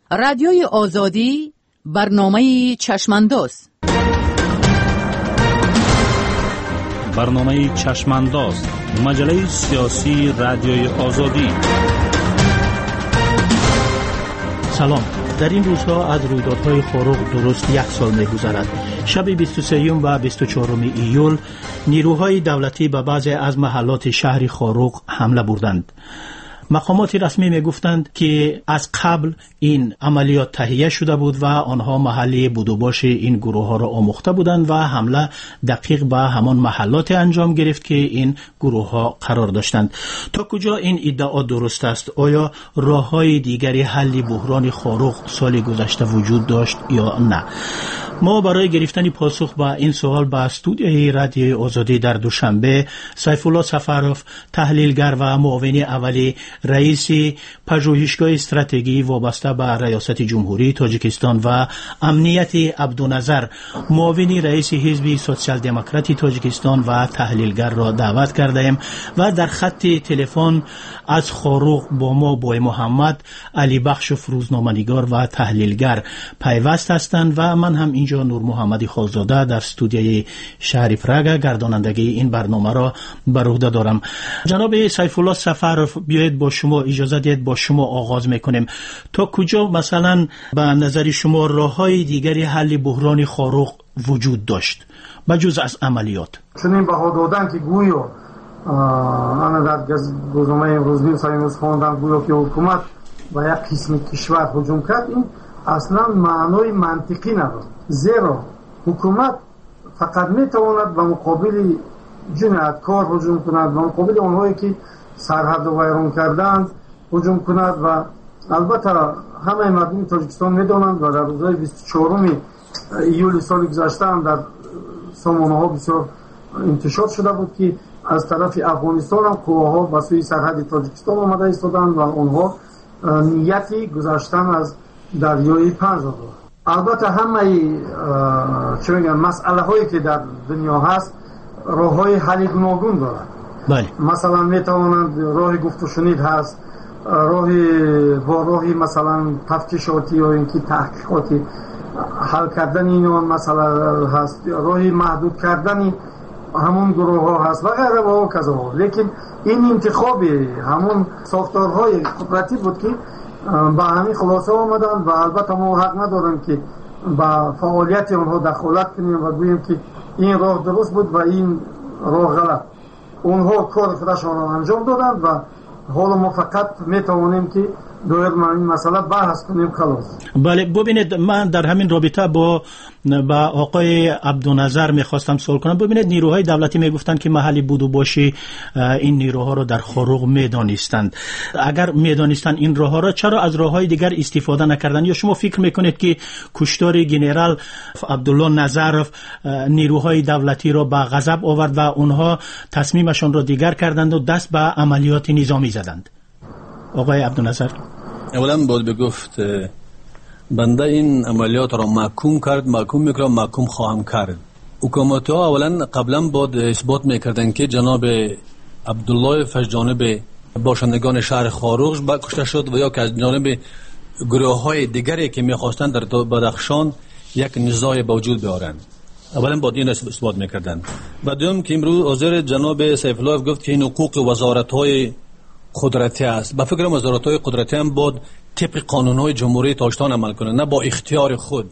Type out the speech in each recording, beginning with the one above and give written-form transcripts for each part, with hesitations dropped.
رادیوی آزادی برنامه چشمانداز. برنامه چشمانداز، مجله سیاسی رادیوی آزادی. سلام. در این روزها از رویدادهای خاروق درست 1 سال می‌گذرد. شب 23 و 24 ایول نیروهای دولتی به بعضی از محلات شهر خاروق حمله بردند. مقامات رسمی میگفتند که از قبل این عملیات تهیه شده بود و آنها محلی بود و باش این گروه ها را آموخته بودند و حمله دقیق به همان محلات انجام گرفت که این گروه ها قرار داشتند. تا کجا این ادعا درست است؟ آیا راه‌های دیگری حل بحران خاروق سال گذشته وجود داشت یا نه؟ ما برای گرفتن پاسخ به این سوال به استودیوی رادیوی آزادی در دوشنبه سیف الله سفروف، تحلیلگر و معاون اولی رئیس پژوهشگاه استراتژی وابسته به ریاست جمهوری تاجیکستان و امنیت عبدالنظر، معاون رئیس حزب سوسیال دموکراتی تاجیکستان و تحلیلگر را دعوت کردیم و در خط تلفن از خاروق با ما بوی محمد، علی بخش روزنامه‌نگار و تحلیلگر پیوست هستند و من هم اینجا نور محمدی خالزاده در استودیوی شهر پراگ گردانندگی این برنامه را بر عهده دارم. جناب سیف الله سفروف، بیایید با شما اجازه دید با شما آغاز میکنیم. تا کجا مثلا به نظر شما راه‌های دیگری حل بحران خاروق وجود داشت بجز از عملیات؟ چنین بها دادن که گویا انا در روزنامه امروز سایموز خواندم گویا که حکومت و یک قسم کشور هجوم کرد، این اصلا معنای منطقی ندارد. زیرا حکومت فقط میتواند به مقابل جنایتکار هجوم کند، به مقابل آنهایی که سرحد و ویران کردند هجوم کند و البته همه مردم تاجیکستان میدانند و در روزهای 24 ایول سال گذشته هم در سامانه‌ها بسیار انتشار شده بود که از طرف افغانستان هم قواها به سوی سرحد تاجیکستان آمده ایستادند و آنها نیتی گذشتن از دریای پنج دارند. البته همه مسئله هایی که در دنیا هست راه های حل گوناگون دارد. بله. مثلا میتوانند راه گفت و شنید هست، راهی مثلا تفتیشاتی یا اینکه تحقیقاتی حل کردن این مسئله هست، راهی محدود کردن همون گروه ها هست و غیره و کذا. لیکن این انتخاب همون ساختارهای قدرتی بود که به همین خلاصه آمدن و البته ما حق نداریم که با فعالیت آنها دخالت کنیم و گوییم که این راه درست بود و این راه غلط. اونها کار خودشان را انجام دادند و حالا ما فقط میتوانیم که دویر من این مسئله بحث کنیم خلاص. بله، ببینید من در همین رابطه با آقای عبدالنظر میخواستم سوال کنم. ببینید نیروهای دولتی میگفتند که محلی بود و باشی این نیروها رو در خاروق میدانستند. اگر میدانستند این راهها را، چرا از راههای دیگر استفاده نکردند؟ یا شما فکر میکنید که کشتار جنرال عبدالله نظرف نیروهای دولتی را به غضب آورد و اونها تصمیمشان را دیگر کردند و دست به عملیات نظامی زدند؟ آقای عبدالنظر، اولا باید بگفت بنده این عملیات را محکوم کرد، محکوم میکنم، محکوم خواهم کرد. حکومت ها اولا قبلا باید اثبات میکردن که جناب عبدالله از جانب باشندگان شهر خاروق کشته شد و یا که از جانب گروه های دیگری که میخواستند در بدخشان یک نزاع به وجود بیارند. اولا باید این اثبات میکردن. و دوم که امروز حاضر جناب سیف الله گفت که این حقوق وزارت های قدرتی است. با فکر وزارت‌های قدرتی هم باید طبق قانون‌های جمهوری تاجیکستان عمل کنند، نه با اختیار خود.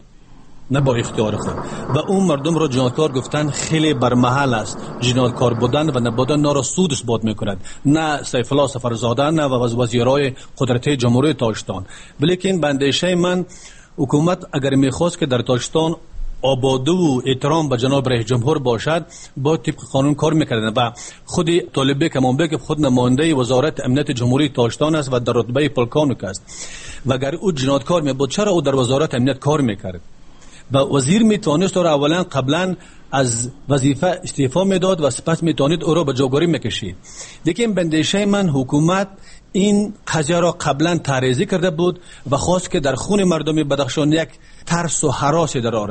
و اون مردم را جنایتکار گفتن خیلی برمحل است. جنایتکار بودن و نبودن نارا سود اثبات می‌کند. نه سیف الله سفرزاده نه وزیرای قدرتی جمهوری تاجیکستان. ولیکن به اندیشه من حکومت اگر می‌خواست که در تاجیکستان آباده و احترام به جناب رئیس جمهور باشد، با طبق قانون کار میکردن و خود طالب کمانبه خود نماینده وزارت امنیت جمهوری تاجیکستان است و در رتبه پلکانوک است و اگر او جنایتکار میبود چرا او در وزارت امنیت کار میکرد؟ و وزیر میتونست را اولا قبلا از وظیفه استعفا میداد و سپس میتونید او را به جاگاری میکشید. لیکن به اندیشه من حکومت این قضیه را قبلا تعریضی کرده بود و خواست که در خون مردم بدخشان یک ترس و هراس در آورد.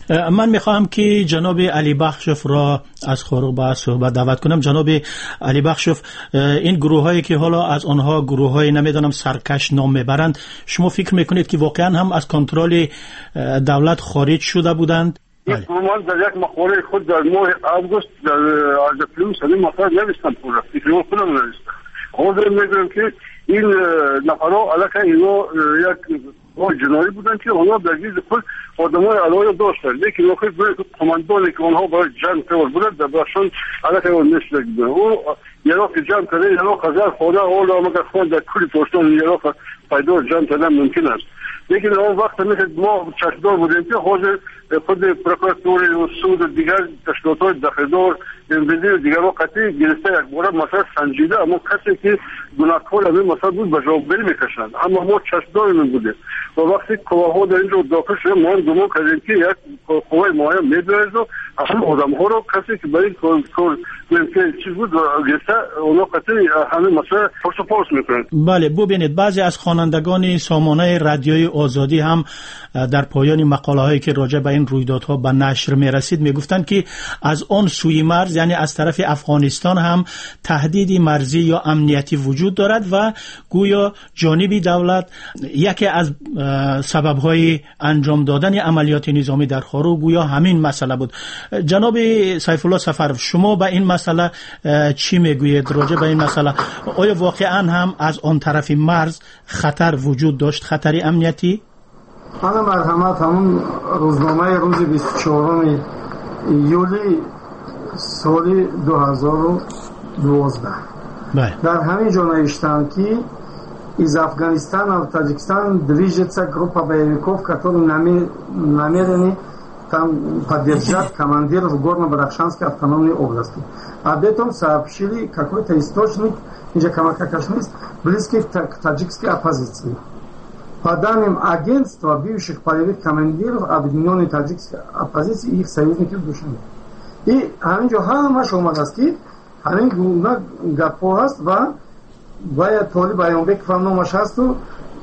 من میخواهم که جناب علی بخشوف را از خروق به صحبت دعوت کنم. جناب علی بخشوف، این گروه هایی که حالا از آنها گروه های نمیدانم سرکش نام میبرند، شما فکر میکنید که واقعا هم از کنترل دولت خارج شده بودند؟ این گروهان در یک مقاله خود در ماه آگوست در آرژپلوس همین مطلب نوشتن پورا، فکر خودم نوشتن. خود میگم که این نفرها علاقه اینا یک جنایی بودن که آنها در گیز خود آدمای علاقه داشتن، لیکن وقتی کماندانی که آنها برای جنگ تور بودن در برشان علاقه اون نشده بودن. او یراق جنگ کرده، یراق هزار خوده اول آمده خود در کلی پشتان یراق پیدا جنگ کردن ممکن است. لیکن اون وقت مثل ما چشمدار بودیم که خود پروکراتور و سود و دیگر تشکیلات داخلدار وزیر دیگر رو قطعی گرفته یک باره مثلا سنجیده، اما کسی که گناهکار همین مثلا بود به جوابداری میکشند، اما ما چشمدار من بودیم و وقتی قواها در اینجا داخل شده ما هم گمان کردیم که یک قوای معین میدوید و اصلا آدم ها رو کسی که برای کار ممکن چیز بود گرفته اونا قطعی همین مثلا پرس و پرس میکنند. بله، ببینید بعضی از خوانندگان سامانه رادیوی آزادی هم در پایان مقاله هایی که راجع به این رویدادها به نشر میرسید میگفتند که از آن سوی مرز، یعنی از طرف افغانستان هم تهدیدی مرزی یا امنیتی وجود دارد و گویا جانب دولت یکی از سبب‌های انجام دادن عملیات نظامی در خاروق گویا همین مسئله بود. جناب سیف الله سفرов، شما به این مسئله چی میگویید راجع به این مسئله؟ آیا واقعا هم از آن طرف مرز خطر وجود داشت، خطری امنیتی؟ انا مرحمت همون روزنامه روز 24 یولی سال 2012 در همین جا نوشتن که из Афганистана в Таджикистан движется группа боевиков, которые намерены там поддержать командиров в Горно-Бадахшанской автономной области. Об этом сообщили какой-то источник, близкий к таджикской оппозиции. По данным агентства бывших полевых командиров объединенной таджикской оппозиции и их союзников в Душанбе. И همینجا همش اومده است که همین گونه گپ‌ها هست و باید طالب Айонбек фамномаш هست و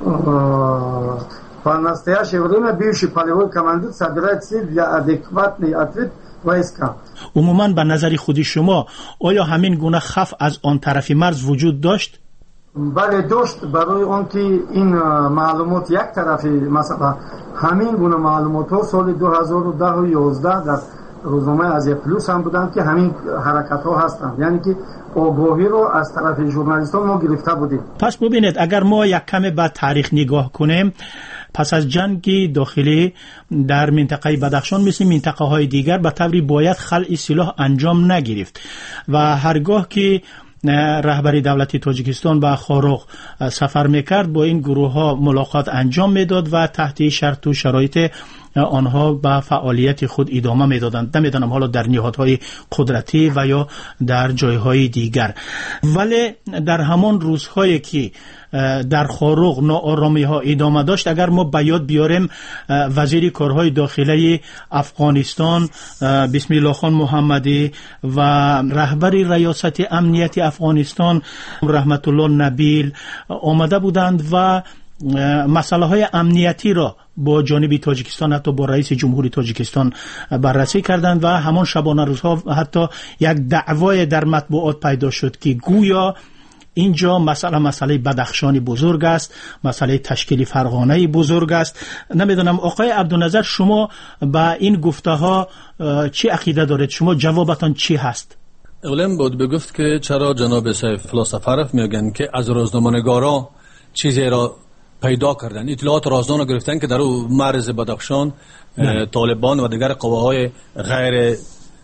в настоящее время бывший полевой командир собирает силы для адекватный ответ войска. عموما به نظر خودی شما آیا همین گونه خف از آن طرف مرز وجود داشت؟ بله داشت. برای اون که این معلومات یک طرفی مثلا همین گونه معلومات ها سال 2010 و 11 در روزنامه آزیا پلوس هم بودن که همین حرکت ها هستند، یعنی که آگاهی رو از طرف ژورنالیستان ما گرفته بودیم. پس ببینید اگر ما یک کم به تاریخ نگاه کنیم، پس از جنگ داخلی در منطقه بدخشان مثل منطقه های دیگر به طوری باید خلع سلاح انجام نگرفت و هرگاه که رهبری دولت تاجیکستان به خاروق سفر میکرد با این گروه ها ملاقات انجام میداد و تحت شرط و شرایط آنها به فعالیت خود ادامه میدادند. نمیدانم حالا در نهادهای قدرتی و یا در جایهای دیگر. ولی در همان روزهایی که در خاروق ناآرامی ها ادامه داشت، اگر ما به یاد بیاریم وزیر کارهای داخلی افغانستان بسم الله خان محمدی و رهبر ریاست امنیت افغانستان رحمت الله نبیل آمده بودند و مسئله های امنیتی را با جانب تاجیکستان حتی با رئیس جمهوری تاجیکستان بررسی کردند و همان شبانه روزها حتی یک دعوای در مطبوعات پیدا شد که گویا اینجا مسئله بدخشانی بزرگ است، مسئله تشکیل فرغانه بزرگ است. نمیدونم آقای عبدالنظر شما با این گفته ها چی عقیده دارید؟ شما جوابتان چی هست؟ اولم بود بگفت که چرا جناب سیف الله سفرов میگن که از روزنامه‌نگارا چیزی را پیدا کردن، اطلاعات رازدان را گرفتن که در مرز بدخشان طالبان و دیگر قواهای غیر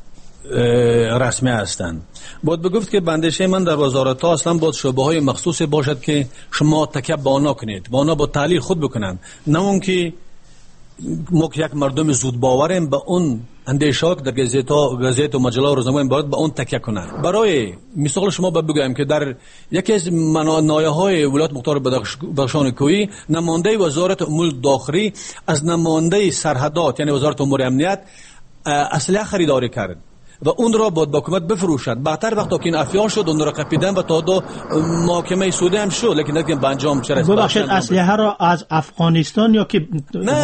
رسمی هستند. باید بگفت که بندشه من در وزارت ها اصلا باید شعبه های مخصوص باشد که شما تکیه به آنها کنید و آنها با تحلیل خود بکنند، نه اون که ما که یک مردم زود باوریم به اون اندیشات در گزیت و مجله و روزنامه باید به اون تکیه کنند. برای مثال شما بگویم که در یکی از نایه‌های ولایت مختار بدخشان کوهی نماینده وزارت امور داخلی از نماینده سرحدات یعنی وزارت امور امنیت اسلحه خریداری کرد و اون را باید با حکومت بفروشد. بعدتر وقتا که این افیار شد اون را قپیدن و تا دو محاکمه سعودی هم شد، لیکن نگیم به انجام چه رسید. ببخشید اسلحه را از افغانستان یا که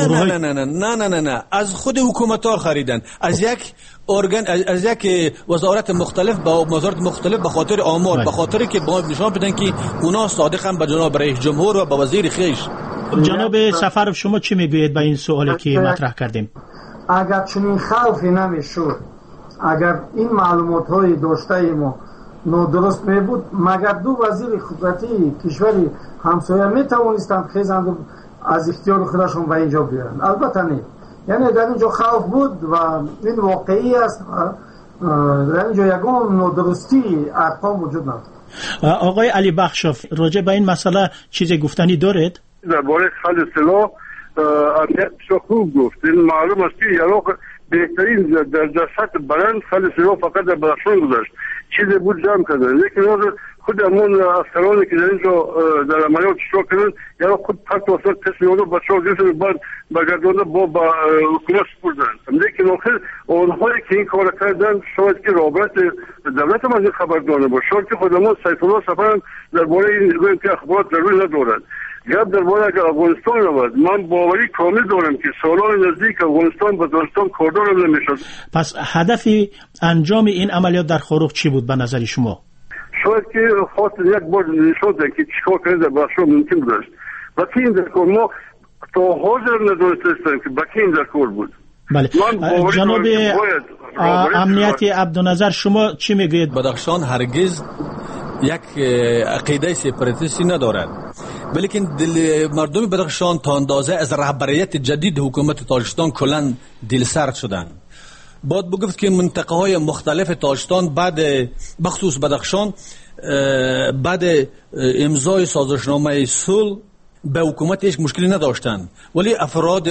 نه از خود حکومت‌ها خریدن، از یک ارگان، از یک وزارت مختلف با وزارت مختلف به خاطر آمار، به خاطر که با نشان بدن که اونا صادقاً به جناب رئیس جمهور و به وزیر خیش. جناب سفرов شما چی میگویید به این سوالی که مطرح کردیم؟ اگر چنین خوفی نمیشد، اگر این معلومات های داشته ما نادرست می بود، مگر دو وزیر خودتی کشوری همسایه می توانستند خیزند از اختیار خودشون به اینجا بیارن؟ البته نه. یعنی در اینجا خوف بود و این واقعی است. در اینجا یگان نادرستی ارقام وجود ندارد. آقای علی بخشوف راجع به این مسئله چیزی گفتنی دارید؟ درباره خل سلاح امنیت خوب گفت. این معلوم است که عراق بهترین در سطح بلند خل سلاح فقط در بدخشان گذاشت، چیزی بود جمع کردن، لیکن خود همون افسرانی که در اینجا در عملیات اشتراک کردن یعنی خود پرت واسط قسمی اونو بچه‌ها گرفتن بعد برگردانده با حکومت سپردن. لیکن آخر اونهایی که این کار کردن شاید که رابط دولت هم از این خبردار نباشه، شاید که خودمون سیف الله سفر درباره این نیروی که اخبارات ضروری ندارند. گپ درباره اگر افغانستان رود، من باوری کامل دارم که سالان نزدیک افغانستان و داستان کاردار نمیشد. پس هدف انجام این عملیات در خروق چی بود به نظر شما؟ شاید که خاطر یک بار نشون داد که چیکار کردن در بدخشان ممکن بود. و که این در کار ما تا حاضر ندانستیم که بکی این در کار بود. بله. جناب امنیتی عبدالنظر شما چی میگویید؟ بدخشان هرگز یک عقیده سپاراتیستی ندارد، ولیکن مردم بدخشان تا اندازه از رهبریت جدید حکومت تاجیکستان کلاً دلسرد شدند. باید بگفت که منطقه های مختلف تاجیکستان بعد بخصوص بدخشان بعد امضای سازشنامه صلح به حکومت هیچ مشکلی نداشتند، ولی افراد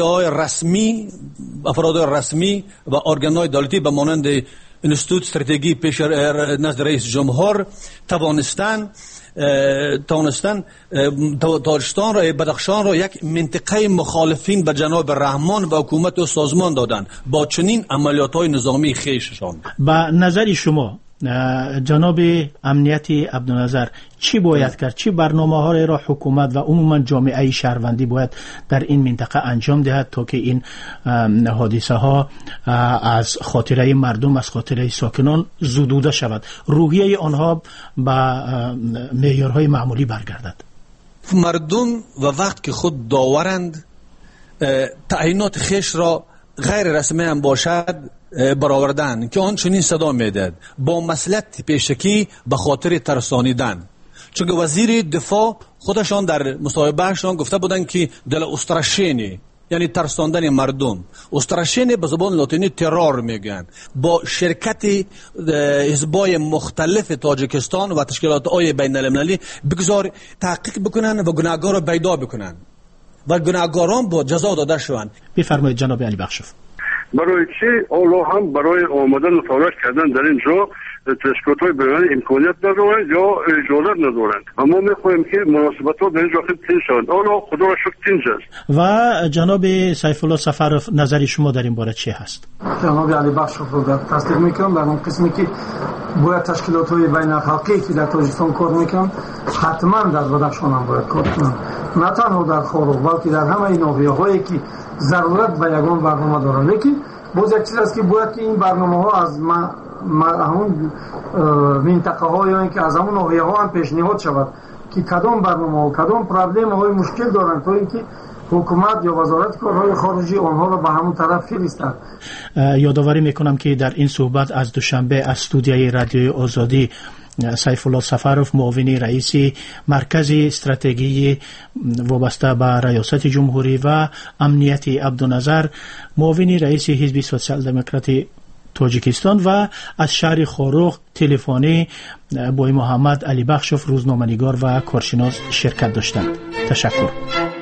رسمی و ارگان‌های دولتی به مانند انستیتوت استراتژی پیش نزد رئیس جمهور توانستن تاجیکستان را بدخشان را یک منطقه مخالفین به جناب رحمان و حکومت و سازمان دادند با چنین عملیات‌های نظامی خیششان. به نظر شما جناب امنیتی عبدالنظر چی باید کرد؟ چی برنامه‌ها را حکومت و عموما جامعه شهروندی باید در این منطقه انجام دهد تا که این حادثه ها از خاطره مردم، از خاطره ساکنان زدوده شود، روحیه آنها به معیارهای معمولی برگردد؟ مردم و وقت که خود داورند تعیینات خیش را غیر رسمی هم باشد برآوردن که آن چنین صدا میداد با مصلحت پیشکی به خاطر ترسانیدن، چون وزیر دفاع خودشان در مصاحبهشان گفته بودند که دل استراشینی یعنی ترساندن مردم، استراشینی به زبان لاتینی ترور میگن، با شرکت حزبای مختلف تاجیکستان و تشکیلات‌های بین‌المللی بگذار تحقیق بکنن و گناهکار را پیدا بکنن و گناهکاران با جزا داده شوند. بفرمایید جناب علی بخشوف. برای چی اولا هم برای آمدن و تلاش کردن در اینجا تشکیلات‌های بین‌المللی امکانیت ندارند یا اجازت ندارند. اما می‌خواهیم که مناسبت‌ها در اینجا خیلی تنظیم شوند. اولا خدا را شکر تنظیم است. و جناب سیف الله سفرов نظر شما در این باره چی هست؟ جناب علی بخشوف رو تصدیق میکنم در اون قسمی که باید تشکیلات‌های بین‌الخلقی که در تاجیکستان کار میکنن حتما در بدخشان هم باید کار کنن، نه تنها در خاروق بلکه در همه این ناحیه‌هایی که ضرورت به یگان برنامه دارن. لیکن باز یک چیز است که باید که این برنامه‌ها از همون منطقه ها یا اینکه از همون ناحیه ها هم پیشنهاد شود که کدام برنامه ها کدام پرابلم های مشکل دارن تا اینکه حکومت یا وزارت کارهای خارجی آنها را به همون طرف فرستند. یادآوری میکنم که در این صحبت از دوشنبه از استودیوی رادیوی آزادی سیف الله سفرov معاون رئیس مرکز استراتژی وابسته به ریاست جمهوری و امنیتی عبدالنظر معاون رئیس حزب سوسیال دموکراتی تاجیکستان و از شهر خاروق تلفنی با محمد علی بخشوف روزنامه‌نگار و کارشناس شرکت داشتند. تشکر.